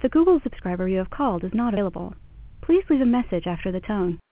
The Google subscriber you have called is not available. Please leave a message after the tone.